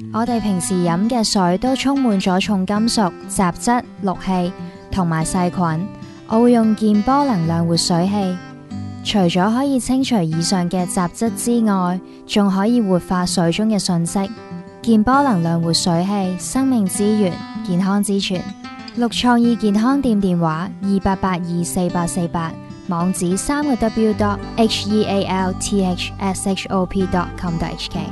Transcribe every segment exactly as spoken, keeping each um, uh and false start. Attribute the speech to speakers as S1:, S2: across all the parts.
S1: 我哋平時飲嘅水都充滿咗重金屬、雜質、氯氣同埋細菌。我會用健波能量活水器，除咗可以清除以上嘅雜質之外，仲可以活化水中嘅訊息。健波能量活水器，生命之源，健康之泉。綠創意健康店電話二八八二四八四八，網址三個 w dot h e a l t h s h o p dot com dot h k。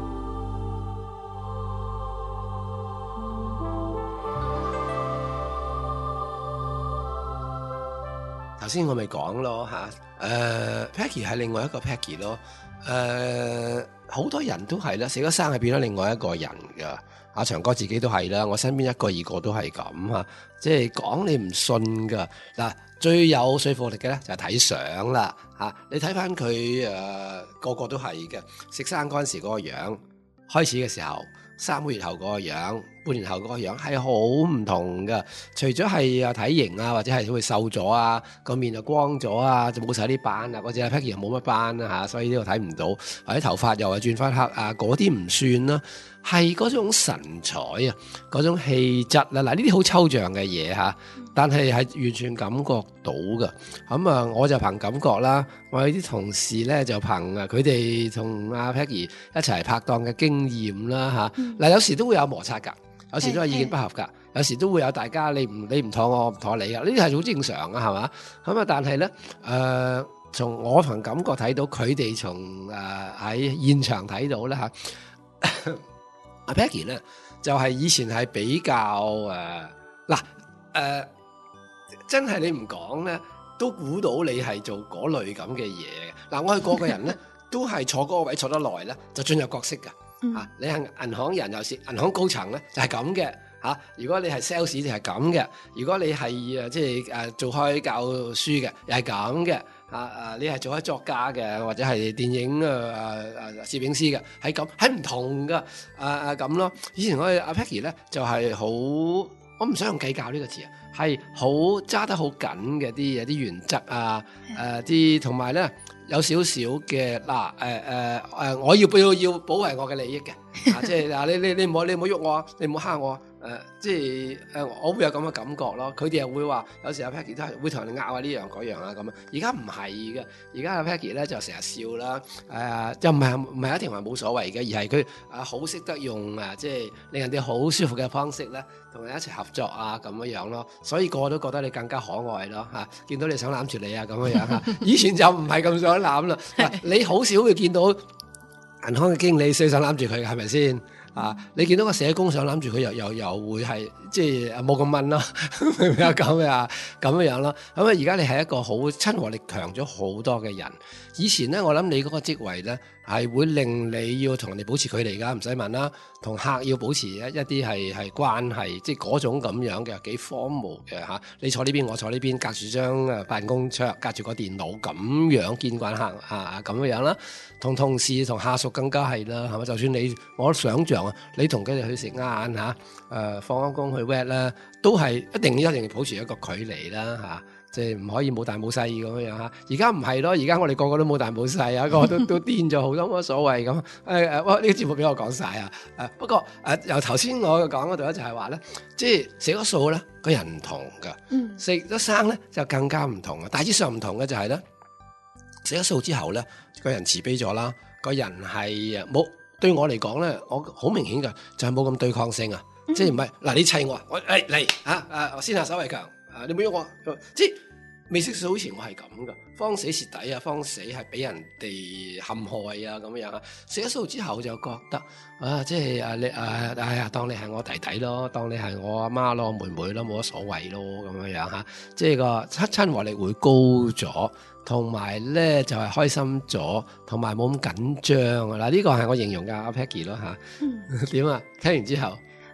S2: 頭先我咪講咯嚇，誒 Peggy 係另外一個 Peggy 咯，誒好多人都係啦，死咗生係變咗另外一個人噶。阿長哥自己都係啦，我身邊一個二個都係咁嚇，即係講你唔信噶嗱。最有說服力嘅咧就係睇相啦嚇，你睇翻佢誒個個都係嘅，食生嗰陣時嗰個樣，開始嘅時候三個月後嗰個樣，半年後嗰個樣係好唔同噶。除咗係啊體型啊，或者係會瘦咗啊，個面就光咗啊，就冇晒啲斑啊，嗰隻 Peggy 又冇乜斑啊嚇，所以呢度睇唔到。或者頭髮又係轉翻黑啊，嗰啲唔算啦。係嗰種神采啊，嗰種氣質啦，嗱呢啲好抽象嘅嘢嚇，但係係完全感覺到㗎。咁啊，我就憑感覺啦，我有啲同事咧就憑啊佢哋同阿 Peggy 一齊拍檔嘅經驗啦嚇。嗱、嗯、有時都會有摩擦㗎，有時都係意見不合㗎，有時都會有大家你唔你唔妥我，我唔妥你啊，呢啲係好正常啊，係嘛？咁啊，但係咧誒，從我憑感覺睇到，佢哋從誒喺現場睇到咧嚇。阿 Peggy 咧就係、是、以前係比較誒嗱誒，真係你唔講咧，都估到你係做嗰類咁嘅嘢。嗱，我係個個人咧都係坐嗰個位坐得耐咧，就進入角色㗎。嗯、啊，你係銀行人又是銀行高層咧，就係咁嘅嚇。如果你係 sales 就係咁嘅，如果你係誒即係誒做開教書嘅，又係咁嘅。啊啊！你係做開作家嘅，或者係電影誒誒誒攝影師嘅，係咁係唔同噶。啊啊咁咯。以前我哋阿 Peggy 咧就係、是、好，我唔想用計較呢個字啊，係好揸得好緊嘅啲有啲原則啊，誒啲同埋咧有少少嘅嗱誒誒誒，我要要要保衞我嘅利益嘅，啊即係嗱你你你唔好你唔好喐我啊，你唔好蝦我啊。誒、呃，即係誒、呃，我會有咁嘅感覺咯。佢哋又會話，有時阿 Peggy 都係會同人哋拗下呢樣嗰樣啊咁啊。而家唔係嘅，而家阿 Peggy 咧就成日笑啦。誒、呃，又唔係唔係一定話冇所謂嘅，而係佢啊好識得用啊，即係令人哋好舒服嘅方式咧，同人一齊合作啊咁樣樣咯。所以個個都覺得你更加可愛咯嚇、啊。見到你想攬住你啊咁樣樣嚇。以前就唔係咁想攬啦。你好少會見到銀行嘅經理想攬住佢，係咪先？啊！你見到個社工想攬住佢，又又又會係即係冇咁問咯，明唔明啊？咁啊咁樣樣咯。咁啊，而家你係一個好親和力強咗好多嘅人。以前咧，我諗你嗰個職位咧係會令你要同人哋保持距離㗎，唔使問啦。同客要保持一一啲係係關係，即係嗰種咁樣嘅幾 formal 嘅嚇。你坐呢邊，我坐呢邊，隔住張誒辦公桌，隔住個電腦咁樣見慣客啊咁樣樣啦。同同事同下屬更加係啦，係咪？就算你我想象啊，你同佢哋去食晏嚇，誒放咗工去 wet 啦，都係一定一定要保持一個距離啦嚇。即係唔可以冇大冇細咁樣嚇，而家唔係咯，而家我哋個個都冇大冇細啊，個個都都癲咗好多冇乜所謂咁。誒、哎、誒，哇！呢、這個節目俾我講晒啊！誒不過誒、呃、由頭先我講嗰度咧就係話咧，即係食咗素咧個人唔同㗎，食咗生咧就更加唔同啊！大致上唔同嘅就係咧，食咗素之後咧個人慈悲咗啦，個人係誒冇對我嚟講咧，我好明顯㗎就係冇咁對抗性啊！嗯、即係唔係嗱你砌我，我誒嚟嚇誒先下手為強。啊！你冇喐我，即係未識素以前我係咁噶，慌死蝕底啊，慌死係俾人哋陷害啊咁樣啊。食咗素之後就覺得啊，即係啊你啊，哎呀，當你係我弟弟咯，當你係我阿媽咯，妹妹咯，冇乜所謂咯咁樣樣嚇。即係個親親和力會高咗，同埋咧就係、是、開心咗，同埋冇咁緊張啊！嗱，呢個係我形容嘅阿 Peggy 咯嚇。點啊？聽完之後。
S3: 誒、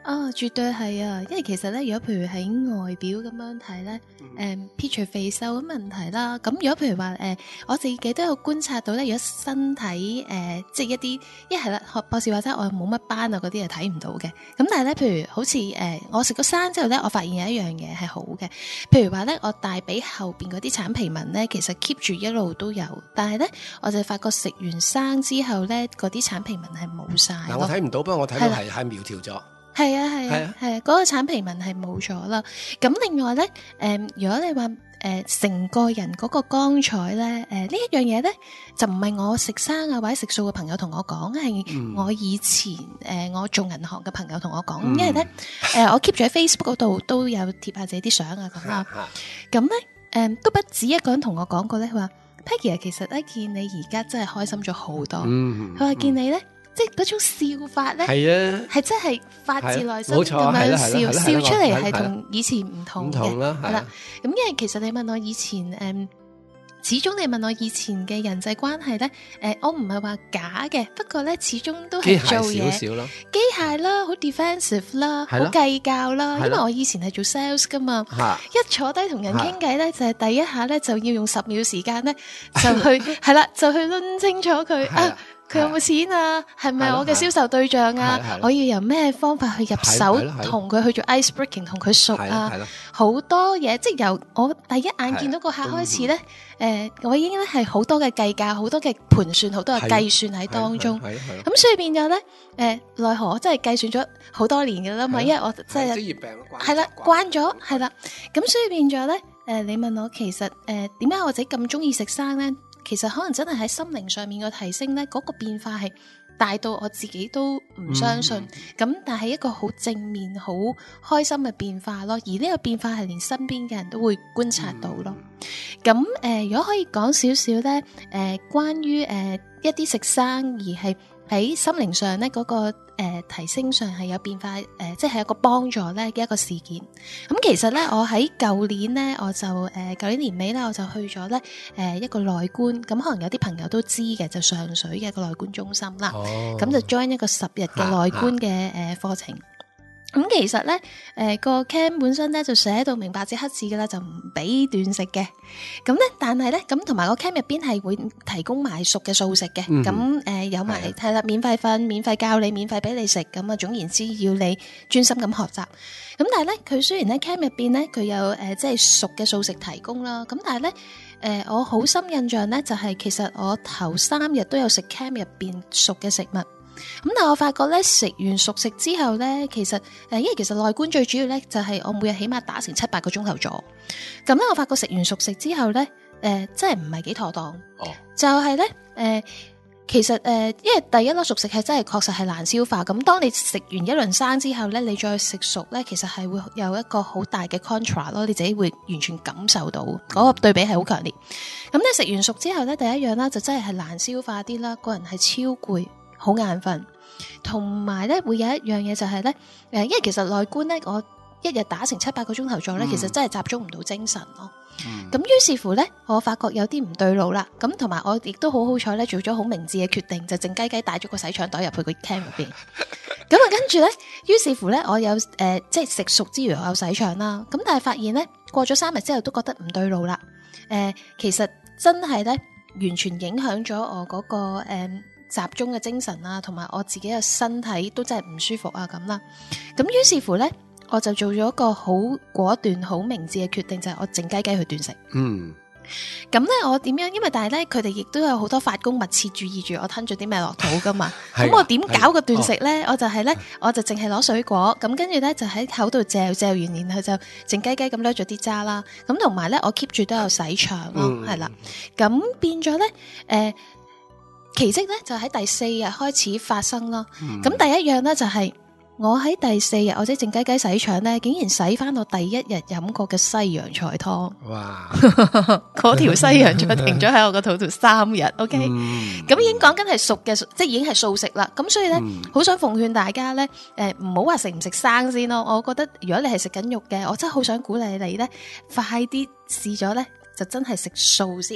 S3: 啊，絕對係啊，因為其實咧，如果譬如喺外表咁樣睇咧，誒、嗯，撇除肥瘦嘅問題啦，咁如果譬如話誒、呃，我自己都有觀察到咧，如果身體誒、呃，即係一啲一係啦，學博士話齋我冇乜斑啊嗰啲係睇唔到嘅，咁但係咧，譬如好似誒、呃，我食咗生之後咧，我發現有一樣嘢係好嘅，譬如話咧，我大髀後邊嗰啲橙皮紋咧，其實 keep 住一路都有，但係咧，我就發覺食完生之後咧，嗰啲橙皮紋係冇晒。
S2: 嗱，我睇唔到，不過我睇到係係苗條咗。
S3: 係啊係啊係啊，嗰個橙皮紋係冇咗啦。咁另外咧，誒、呃，如果你話誒成個人嗰個光彩咧，誒、呃、呢一樣嘢咧，就唔係我食生啊或者食素嘅朋友同我講，係我以前誒、呃、我做銀行嘅朋友同我講，嗯、因為咧誒、呃、我 keep 住喺 Facebook 嗰度都有貼下自己啲相啊咁啦。咁咧誒都不止一個人同我講過咧，佢話 Peggy 其實咧見你而家真係開心咗好多。佢話、嗯、見你咧。嗯即係嗰種笑法咧，係啊，係真係發自內心咁樣笑，笑出嚟係同以前唔同嘅，係啦。咁因為其實你問我以前誒、嗯，始終你問我以前嘅人際關係咧，誒、呃，我唔係話假嘅，不過咧始終都係做嘢，機械啦，好 defensive 啦，好計較啦。因為我以前係做 sales 噶嘛，一坐低同人傾偈咧，就係第一下咧就要用十秒時間咧，就去係啦，就去論清楚佢啊。佢有冇錢啊？係咪我嘅銷售對象啊？我要由咩方法去入手，同佢去做 ice breaking，同佢熟啊？好多嘢，即係由我第一眼見到個客開始咧，誒、呃，我已經咧係好多嘅計價，好多嘅盤算，好多嘅計算喺當中。咁所以變咗咧，誒、呃，奈何我真係計算咗好多年嘅啦嘛，因為我真係職業病係啦，慣咗係啦。咁所以變咗咧，誒、呃，你問我其實誒點解我自己咁中意食生咧？其實可能真係喺心靈上面嘅提升咧，嗰、那個變化係大到我自己都唔相信。咁、嗯、但係一個好正面、好開心嘅變化咯。而呢個變化係連身邊嘅人都會觀察到咯。咁誒、呃，如果可以講少少咧，誒、呃，關於誒、呃、一啲食生而係喺心靈上咧嗰、那個誒、呃、提升上係有變化，誒、呃，即係一個幫助咧嘅一個事件。咁其實咧，我喺舊年咧，我就誒舊、呃、年年尾咧，我就去咗咧誒一個內觀，咁可能有啲朋友都知嘅，就上水嘅一個內觀中心啦。咁、哦、就 join 一個十日嘅內觀嘅誒課程。咁其實咧，誒、呃、個 camp 本身咧就寫到明白紙黑字嘅啦，就唔俾斷食嘅。咁咧，但係咧，咁同埋個 camp 入邊係會提供埋熟嘅素食嘅。咁誒、嗯呃、有埋係啦，免費瞓、免費教你、免費俾你食。咁啊，總言之，要你專心咁學習。咁但係咧，佢雖然咧 camp 入邊咧，佢有誒、呃、即係熟嘅素食提供啦。咁但係咧，誒、呃、我好深印象咧，就係、是、其實我頭三日都有食 camp 入邊熟嘅食物。咁但係我發覺咧，食完熟食之後咧，其實誒，因為其實內觀最主要咧就係我每日起碼打成七八個鐘頭咗。咁咧，我發覺食完熟食之後咧，誒、呃，真係唔係幾妥當。哦，就係咧，誒、呃，其實誒、呃，因為第一粒熟食係真係確實係難消化。咁當你食完一輪生之後咧，你再食熟咧，其實係會有一個好大嘅 contra 咯，你自己會完全感受到嗰、那個對比係好強烈。咁你食完熟之後咧，第一樣啦就真係係難消化啲啦，個人係超攰。好眼瞓，同埋咧會有一樣嘢就係咧，誒，因為其實內觀咧，我一日打成七八個鐘頭做咧，嗯、其實真係集中唔到精神咯。咁於、嗯、是乎咧，我發覺有啲唔對路啦。咁同埋我亦都好好彩咧，做咗好明智嘅決定，就靜雞雞帶咗個洗腸袋入去個 camp 入邊。咁啊，跟住咧，於是乎咧，我有誒、呃，即係食熟之餘，我有洗腸啦。咁但係發現咧，過咗三日之後都覺得唔對路啦。誒、呃，其實真係咧，完全影響咗我嗰、那個誒。呃集中嘅精神啊，同埋我自己嘅身體都真係唔舒服啊咁啦。咁於是乎咧，我就做咗一個好果斷、好明智嘅決定，就係、是、我靜雞雞去斷食。嗯。咁咧，我點樣？因為但係咧，佢哋亦都有好多法工密切注意住我吞咗啲咩落肚噶嘛。咁我點搞個斷食咧？我就係咧，我就淨係攞水果，咁跟住咧就喺口度嚼嚼完，然後就靜雞雞咁掠咗啲渣啦。咁同埋咧，我 keep 住都有洗腸咯，係啦、嗯。咁變咗咧，誒、呃。奇蹟咧就喺第四日開始發生咯。咁、嗯、第一樣咧就係、是、我喺第四日，我即係靜雞雞洗腸咧，竟然洗翻我第一日飲過嘅西洋菜湯。哇！嗰條西洋菜停咗喺我個肚度三日。OK，咁、嗯、已經講緊係熟嘅，即係已經係素食啦。咁所以咧，好、嗯、想奉勸大家咧，誒唔好話食唔食生先咯。我覺得如果你係食緊肉嘅，我真係好想鼓勵你咧，快啲試咗咧，就真係食素先。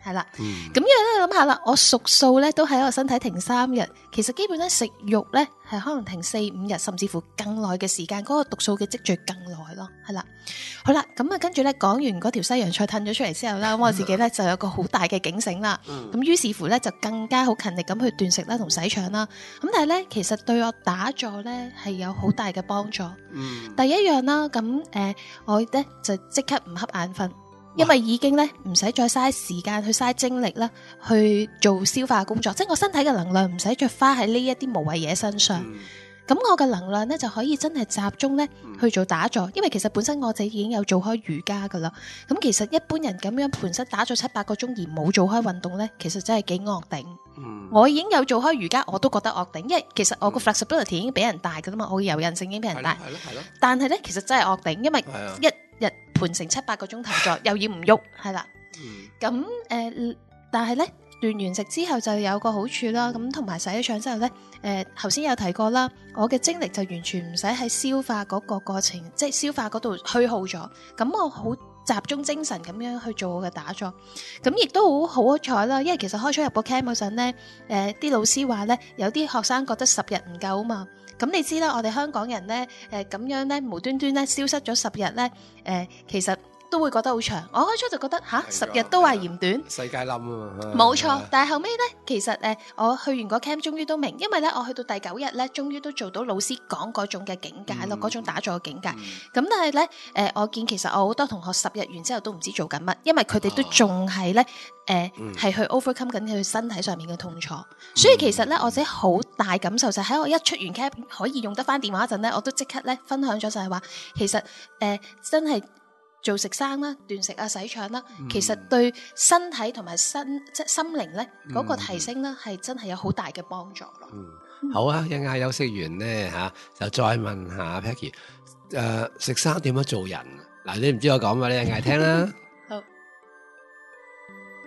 S3: 係啦。
S2: 嗯
S3: 咁樣咧諗下啦，我屬素咧都喺我身體停三日，其實基本咧食肉咧係可能停四五日，甚至乎更耐嘅時間，嗰、那個毒素嘅積聚更耐咯，係啦。好啦，咁啊跟住咧講完嗰條西洋菜褪咗出嚟之後啦，咁我自己咧就有個好大嘅警醒啦。咁於、嗯、是乎咧就更加好勤力咁去斷食啦同洗腸啦。咁但係咧其實對我打坐咧係有好大嘅幫助。嗯、第一樣啦，咁誒、呃、我咧就即刻唔瞌眼瞓。因為已經咧唔使再嘥時間去嘥精力啦，去做消化工作，即係我身體嘅能量唔使再花喺呢一啲無謂嘢身上。咁、嗯、我嘅能量咧就可以真係集中咧去做打坐，因為其實本身我自己已經有做開瑜伽噶啦。咁其實一般人咁樣盤膝打坐七八個鐘而冇做開運動咧，其實真係幾惡頂。嗯、我已經有做開瑜伽，我都覺得惡頂，因為其實我個 flexibility 已經俾人大噶啦嘛，我嘅柔韌性已經俾人大。係咯係咯。但係咧其實真係惡頂，因為一日盤成七八個鐘頭坐，又要唔喐，係啦。咁誒、呃，但係咧斷完食之後就有個好處啦。咁同埋洗咗腸之後咧，誒頭先有提過啦，我嘅精力就完全唔使喺消化嗰個過程，即係消化嗰度虛耗咗。咁我好集中精神咁樣去做我嘅打坐。咁亦都好好彩啦，因為其實開初入個 camp 嗰陣咧，誒、呃、啲老師話咧，有啲學生覺得十日唔夠啊嘛。咁你知啦，我哋香港人咧，誒、呃、咁樣咧無端端咧消失咗十日咧，誒、呃、其實都會覺得好長。我開初就覺得吓十日都話嫌短，
S2: 世界冧啊嘛，
S3: 冇錯。但係後尾咧，其實誒、呃、我去完個 camp 終於都明，因為咧我去到第九日咧，終於都做到老師講嗰種嘅境界咯，嗰、嗯、種打坐嘅境界。咁、嗯、但係咧，誒、呃、我見其實我好多同學十日完之後都唔知做緊乜，因為佢哋都仲係咧。誒，係、呃、去 overcome 緊佢身體上面嘅痛楚，嗯、所以其實咧，我自己好大感受就喺我一出完 camp 可以用得翻電話嗰陣咧，我都即刻咧分享咗就係話，其實誒、呃、真係做食生啦、斷食啊、洗腸啦，嗯、其實對身體同埋身即係心靈咧嗰個提升咧，係真係有好大嘅幫助咯。
S2: 嗯，好啊，一陣間休息完咧吓、啊，就再問下 Peggy， 誒、呃，食生點樣做人？嗱，你唔知我講乜，你一陣間聽啦。